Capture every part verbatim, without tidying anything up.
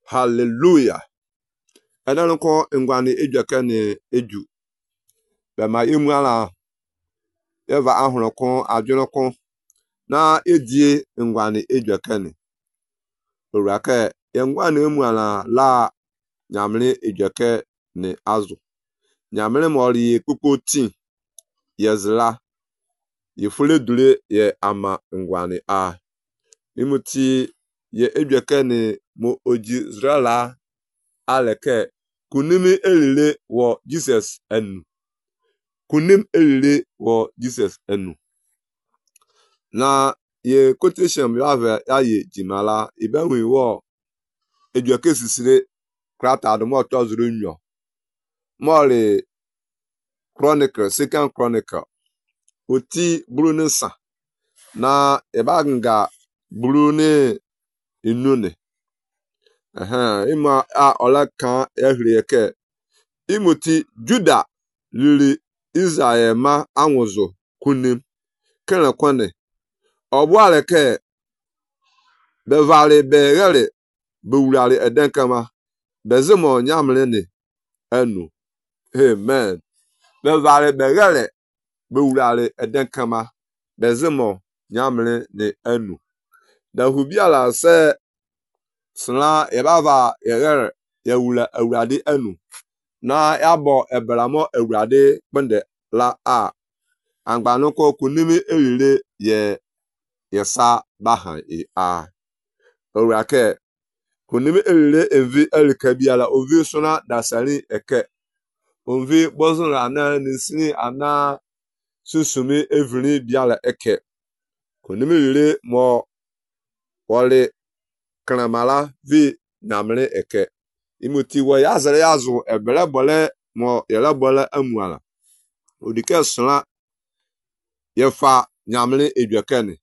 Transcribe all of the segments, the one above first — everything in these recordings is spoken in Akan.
Hallelujah. Ena ko ngwani ejweke ni eju. Be ma emu ala eva ahuru ko adwene ko na edie ngwani ejweke ni. Orake ngwani emu ala la nyamle ejweke ni azu. Nyamle mori kukoti yezla yefule dule ye ama ngwani a. Imuti ye ejweke ni mo oji zrala aleke kunimi elile wo Jesus enu. Kunim elile wo Jesus enu. Na ye quotation yave ya ye jimala ibenwe wo ejweke sisire krata adumo tozuru nyo. Mole Chronicle, Second Chronicle. Oti brune sa na ebanga brune inune. Aha, ima a ola kan ehrieke. Imuti Juda lili Israel ma anwuzo kunim kene kwane. Obwale ke bevale begele bewulale edenkama bezemo nyamle ni enu. Amen. Bevale begele bewulale edenkama bezemo nyamle ni enu. Da hubiala se sla ebava yegere yewula awurade enu. Na yabo ebramo awurade bende la a angbanoko kunimi elile ye yesa bahan e a orake kunimi elile envi elikabiala ovi sona dasari eke onvi bozun ana nisini ana susumi evri biala eke kunimi elile mo wole kramala vi namle eke imuti wo yazere yazu ebele bole mo yele bole amuala odike sona yefa nyamle ejwekeni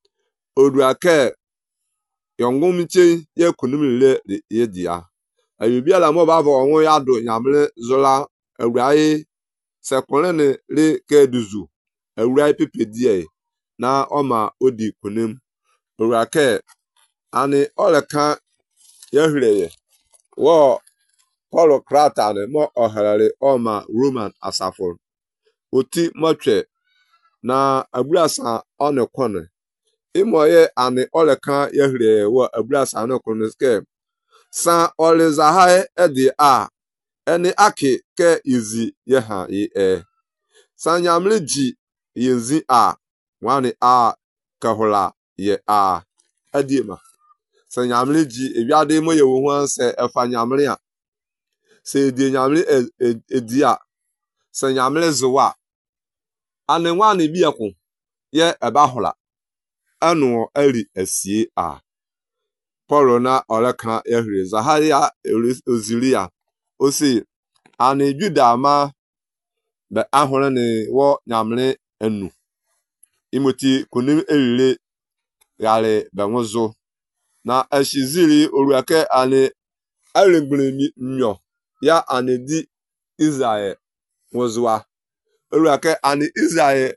oduake yongumche ye kunimile ye dia ayubia la mo bavo onwo yado nyamle zola awrai sekonene le keduzu awrai pepedie na oma odi kunim oduake ani oleka yehireye wo Paul krata ne mo oharare oma Roman asafo oti moche na abrasa one kone imoye ani oleka yehire wo abrasa no kone ske san oliza ha edi a eni aki ke izi yeha yi e san nyamle ji yezi a wani a kahula ye a adima san nyamle ji ebiade mo ye wo ho anse efa nyamle a se di nyamle edi a san nyamle zuwa ani wani bi ekun ye ebahula anu eri esie a Paul na oleka ehire Zaharia ozilia osi ani Juda ma be ahore ni wo nyamle enu imoti kunim elile yale benwozo na eshizili oruake ani alengbele nyo ya ani di Israel wozwa oruake ani Israel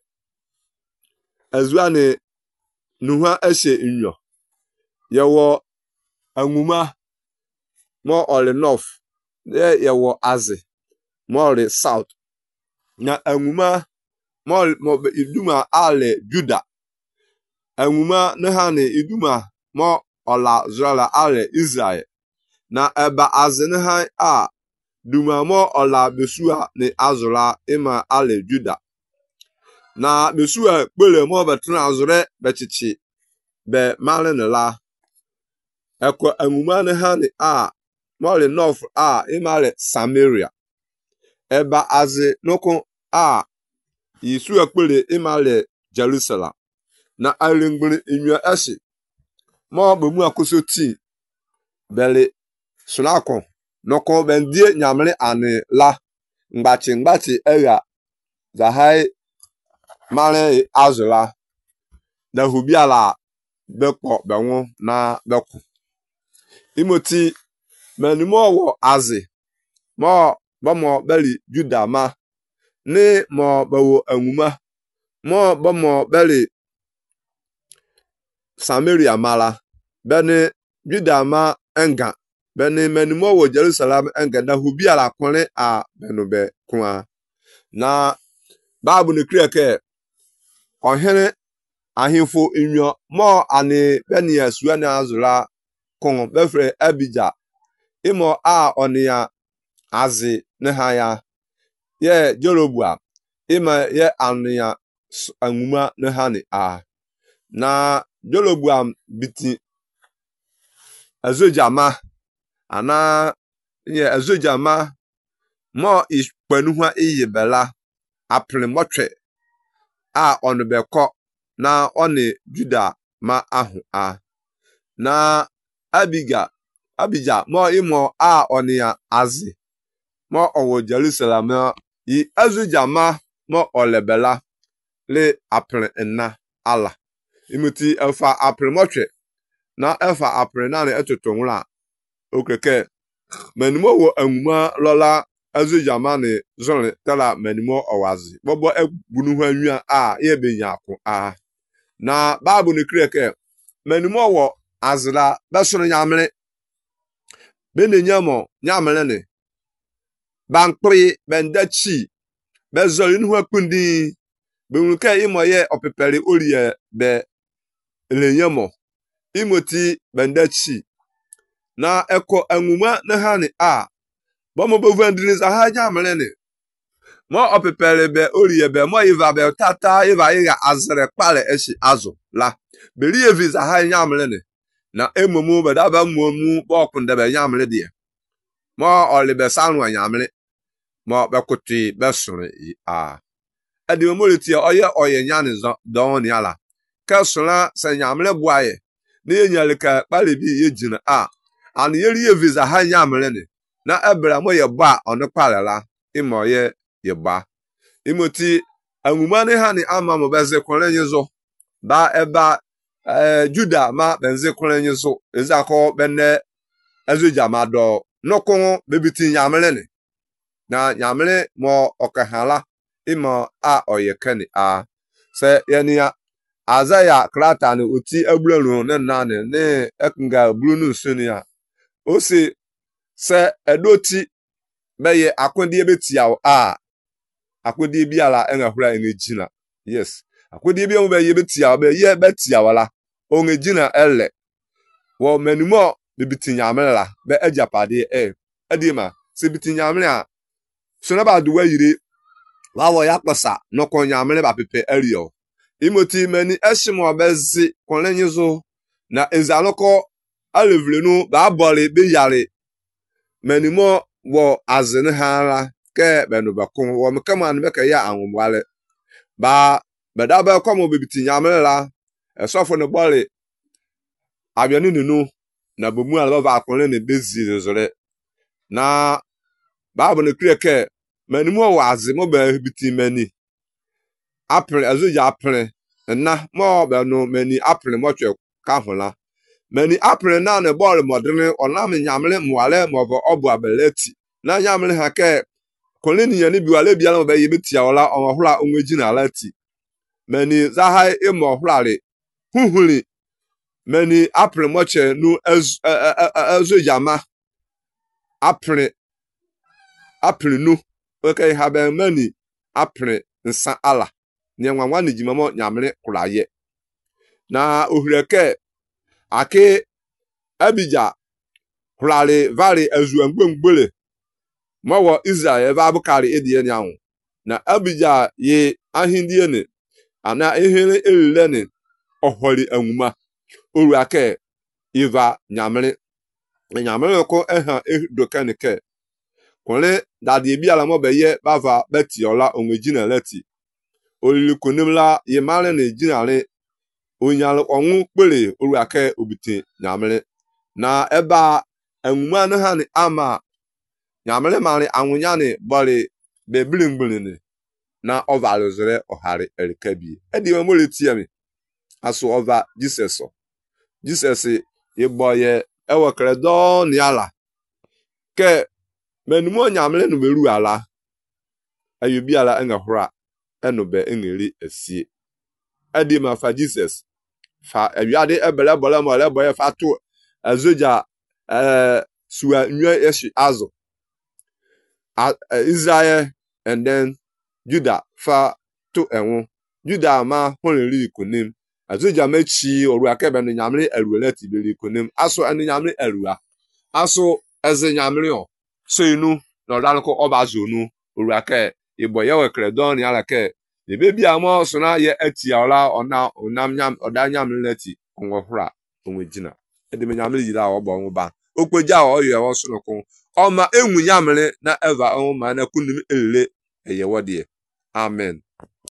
ezwane nuha eshe nyo yewo anwuma mo ole north ye yewo aze mo ole south na anwuma mo mo iduma ale Juda anwuma ne ha ne iduma mo ola zrala ale Israel na eba aze ne ha a duma mo ola besua ne azura ima ale Juda na besua pele mo betra azure bechichi be male ne la eko anwuma ne ha ne a mole north a imale Samaria eba aze noko a yisu akpele imale Jerusalem na alengbele inyo esi mo bemu akosoti bele sunako noko bendie nyamle ane la ngbachi ngbachi eya zahai male azula na hubiala bekpo benwo na beku imoti menimo wo aze mo bomo beli Juda ma ni mo bawo anwuma mo bomo beli Samaria mala bene Juda ma enga beni menimo wo Jerusalem engeda hubi ala kwere a benube kwa na Bible ne kire ke ohene ahimfo inyo mo ani beni asua na azura kon befre Abija imo a onia azi ne ha ya ye Jeroboam ima ye ania anwuma ne ha ni a na Jeroboam biti azojama ana ye azojama mo ispanuha iyebela apre motwe a onbeko na oni Juda ma ahu a na Abiga Abija mo imo a onia azi mo owo Jerusalem yi azojama mo olebela le apre na ala imuti elfa apre motwe na elfa apre na ne etotonwura okeke menimo wo anwuma lola azojama ne zone tala menimo owazi bobo egbunu ho anwa a ye benya ko a na Bible ne kreke menimo wo azra besono nyamre benenyamo nyamre ne bankpri bendachi bezoli nu akundi benwuke imoye opepere oriye be elenyamo imoti bendachi na eko anwuma ne ha ni a bomo bovandini za ha nyamre ne mo opepere be oriye be mo iva be tata iva iga azre kpale eshi azu la beriye visa ha nyamre ne na emumu be daba mumu bokunde be nyamre die mo olibe sanu nyamre mo be kuti be sure a edi mo leti oye oye nyane zo don ni ala ka sura se nyamre buaye ne nyale ka kpale bi yejina a an yeriye visa ha nyamre ne na ebra mo ye ba onu kpalela imo ye ye ba imoti anwuma ne ha ni ama mo beze kwere nyizo ba eba eh Juda ma benze kwere nyizo ezako benne azojama do nokon bebiti nyamre ne na nyamre mo okahala imo a oyekani a se yenia azaya krata ne oti ablanu ne nane ne ekunga blunu sunia osi se edoti beye akwodie betia a akwodie biala enahura enejina yes akwodie bi mo beye betia be ye betia wala onejina ele wo menimo bibiti nyamre la be ajapade e adima se biti nyamre a sona ba duwa yire wa wo yakpasa no kon nyamre ba pepe erio imoti mani eshimo bezi konlenyizo na ezaloko alevlenu ba bole be yare menimo wo azene hala ke benu bakon wo mekama ne beka ya anwwale ba beda ba komo bibiti nyamre la esofo ne bole abianu nunu na bomu ala ba konle ne bezi zore na Bible ne kreke menimo wo azemo ba bibiti mani apre azoja apre na mo be no mani apre mo twe ka hola mani apre na ne ball modern onam nyamle mwale mo bo obu abeleti na nyamle ha ke koleni yani biwale bia no be yebetia wala onhora onwejina alati mani zahai imo horare huhuri mani apre mo che nu azoja ma apre apre nu okay haben mani apre nsa ala nyenwa nwanne jimamo nyamre kuraye na ohureke ake Abija kurale vale azuangbengbele mawo Israel va bukari edie nyawo na Abija ye ahindie ne ana ehere elile ne ohori anwuma oruake iva nyamre nyamre ko eha edokanike kole dadi bi ala mo beye bava betiola onwejina lati olilikunimla yemale ne jinale onyal onwu pere oruake obite nyamre na eba anwuma no ha ni ama nyamre mari anwunya ne bole be blingblinne na ovalozere ohare elkabi edi mo letia mi aso ova Jesus Jesus yeboye ewekere do ni ala ke menumo nyamre no beru ala ayubi ala engahura enobe engeri esie edi ma fa Jesus fa awiade ebele bole mo le boye fa to azoja eh suwa nwa yeshi azo Israel and then Judah fa to enwo Judah ma honri ikunim azuja mechi orua kebe no nyamre aruela tibeli ikunim aso anu nyamre arua aso eze nyamre o so inu no dalko obazonu orua ke iboye we kredon ya la ke the baby amo so na ye ati ola ona onam nyam oda nyamre lati onwohura onwejina ede me nyamre yira obo nwba okpeja o ye wo so nko Oma enwu nyamre na eva o ma na kunim ele eye wodie amen.